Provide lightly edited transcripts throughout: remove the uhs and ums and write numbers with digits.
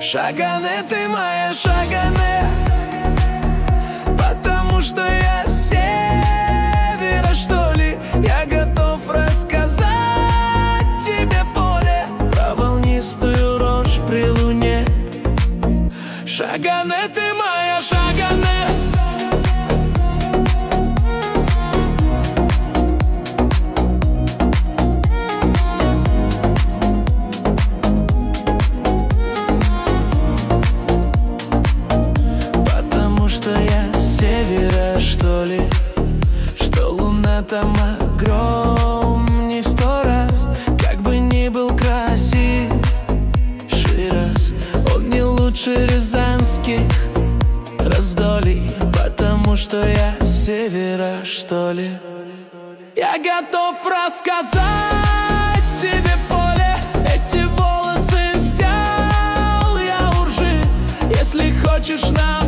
Шагане, ты моя Шагане, потому что я с севера, что ли. Я готов рассказать тебе поле про волнистую рожь при луне. Шагане, ты моя Шагане. Что ли, что луна там огромней в 100 раз. Как бы ни был красив Шираз, он не лучше рязанских раздолий, потому что я с севера, что ли. Я готов рассказать тебе поле, эти волосы взял я у ржи. Если хочешь на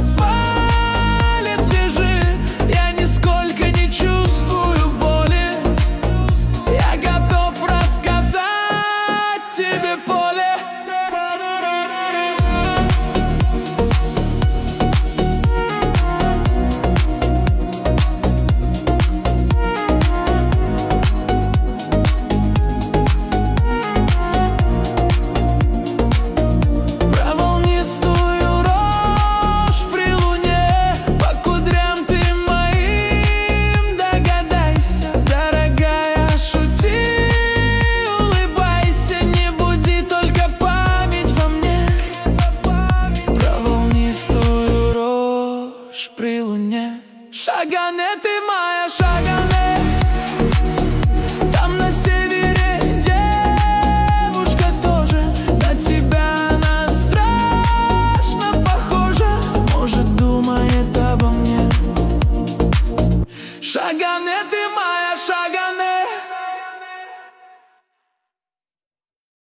при луне. Шагане, ты моя Шагане, там на севере девушка тоже. На тебя она страшно похожа, может, думает обо мне. Шагане, ты